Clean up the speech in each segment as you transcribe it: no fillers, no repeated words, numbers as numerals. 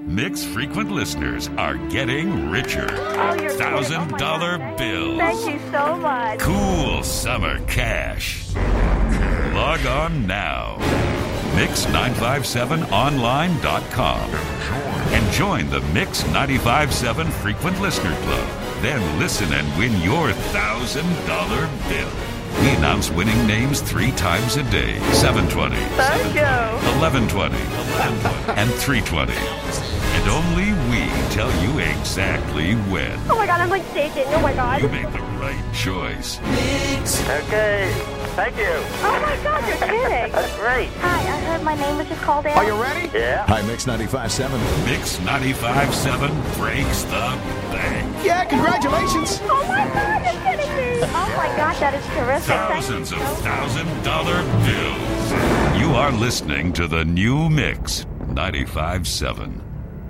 Mix frequent listeners are getting richer. Oh, you're $1,000 bills. Thank you so much. Cool summer cash. Log on now. Mix957online.com and join the Mix 95.7 Frequent Listener Club. Then listen and win your $1,000 bill. We announce winning names 3 times a day. 7:20, Thank you. 11:20, and 3:20. And only we tell you exactly when. Oh my God, I'm like shaking. Oh my God. You made the right choice. Okay, thank you. Oh my God, you're kidding. That's great. Hi, I heard my name was just called in. Are you ready? Yeah. Hi, Mix 95.7. Mix 95.7 breaks the bank. Yeah, congratulations. Oh my God, you're kidding me. Oh my God, that is terrific. Thousands of Thank you so much. $1,000 bills. You are listening to the new Mix 95.7.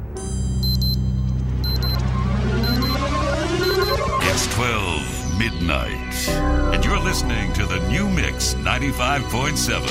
It's 12 midnight, and you're listening to the new Mix 95.7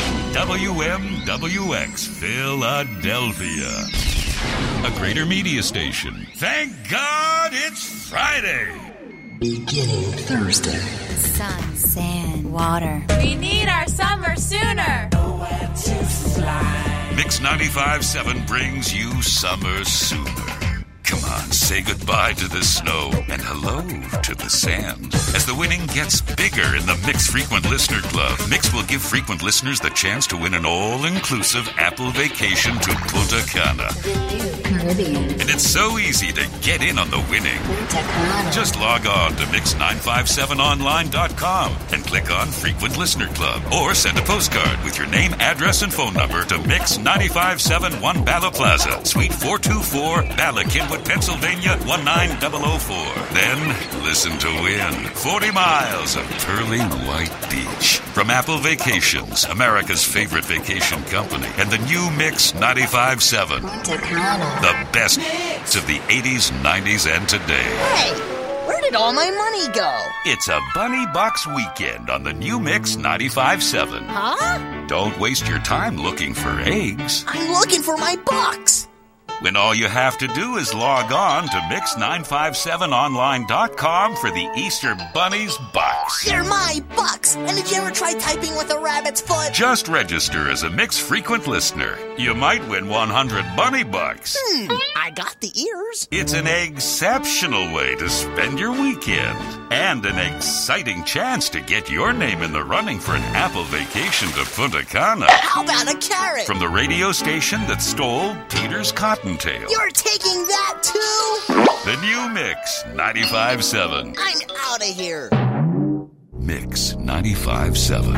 WMWX Philadelphia, a greater media station. Thank God it's Friday. Beginning Thursday. Sun, sand, water. We need our summer sooner. Nowhere to fly. Mix 95.7 brings you summer sooner. Come on, say goodbye to the snow and hello to the sand. As the winning gets bigger in the Mix Frequent Listener Club, Mix will give frequent listeners the chance to win an all-inclusive Apple vacation to Punta Cana. The new Caribbean. And it's so easy to get in on the winning. Punta Cana. Just log on to Mix957online.com and click on Frequent Listener Club. Or send a postcard with your name, address, and phone number to Mix 95.7 One Bala Plaza, Suite 424, Bala, Kenwood, Pennsylvania 19004. Then listen to win 40 miles of pearly white beach. From Apple Vacations, America's favorite vacation company, and the new Mix 95.7. Punta Cana. The best of the 80s, 90s, and today. Hey, where did all my money go? It's a Bunny Box weekend on the new Mix 95.7. Huh? Don't waste your time looking for eggs, I'm looking for my bucks. when all you have to do is log on to Mix957online.com for the Easter Bunny's Box. They're my bucks. And did you ever try typing with a rabbit's foot? Just register as a Mix frequent listener. You might win 100 Bunny Bucks. I got the ears. It's an exceptional way to spend your weekend and an exciting chance to get your name in the running for an Apple vacation to Punta Cana. How about a carrot? From the radio station that stole Peter's Cottontail. You're taking that too? The new Mix 95.7. I'm out of here. Mix 95.7.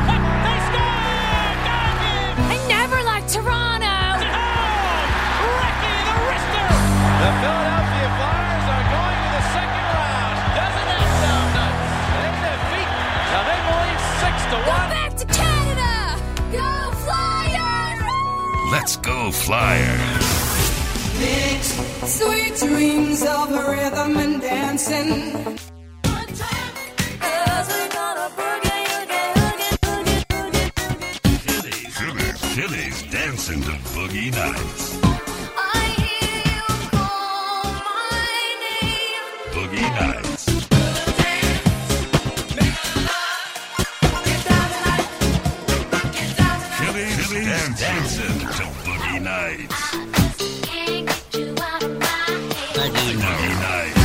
I never liked Toronto. Ricky the Wrister. The Philadelphia Flyers are going to the second round. Doesn't that sound nuts? They defeat. Now they believe 6-1. Go back to Canada. Go Flyers. Let's go, Flyers. Sweet dreams of rhythm and dancing. Phillies dancing to Boogie Nights. Boogie Nights. Phillies dancing to Boogie Nights. Boogie Nights.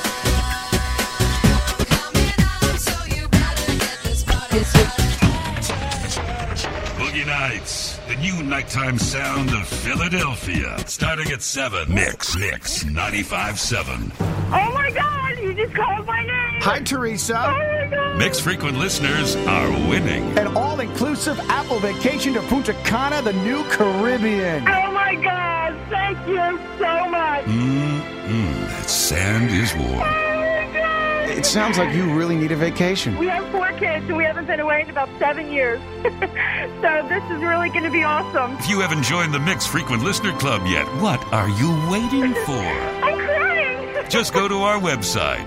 Boogie Nights, the new nighttime sound of Philadelphia. Starting at 7. Mix 95.7. Oh my God, you just called my name. Hi, Teresa. Oh my God. Mix frequent listeners are winning. An all-inclusive Apple vacation to Punta Cana, the new Caribbean. Oh my God, thank you so much. That sand is warm. Oh my God. It sounds like you really need a vacation. We have 4 kids and we haven't been away in about 7 years. So this is really going to be awesome. If you haven't joined the Mix Frequent Listener Club yet, what are you waiting for? I'm crying. Just go to our website,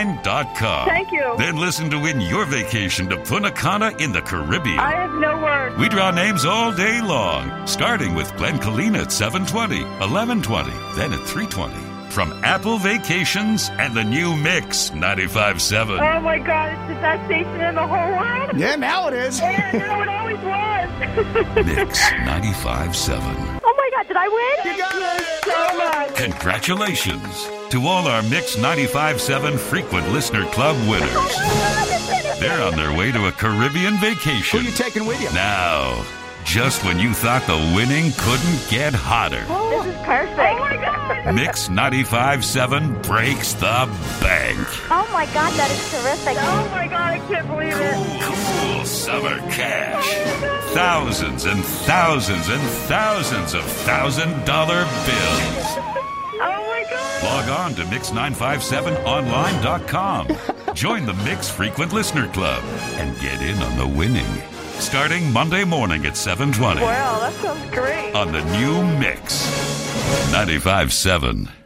Mix957online.com. Thank you. Then listen to win your vacation to Punta Cana in the Caribbean. I have no words. Lord. We draw names all day long, starting with Glenn Colleen at 7:20, 11:20, then at 3:20. From Apple Vacations and the new Mix 95.7. Oh, my God. It's the best station in the whole world. Yeah, now it is. Yeah, no, it always was. Mix 95.7. Oh, my God. Did I win? You got it. So much. Congratulations to all our Mix 95.7 Frequent Listener Club winners. They're on their way to a Caribbean vacation. Who you taking with you? Now, just when you thought the winning couldn't get hotter, This is perfect. Oh, my God. Mix 95.7 breaks the bank. Oh, my God. That is terrific. Oh, my God. I can't believe it. Cool summer cash. Thousands and thousands and thousands of $1,000 bills. Oh, my God. Log on to Mix957online.com. Join the Mix Frequent Listener Club and get in on the winning. Starting Monday morning at 7:20. Wow, that sounds great. On the new Mix 95.7.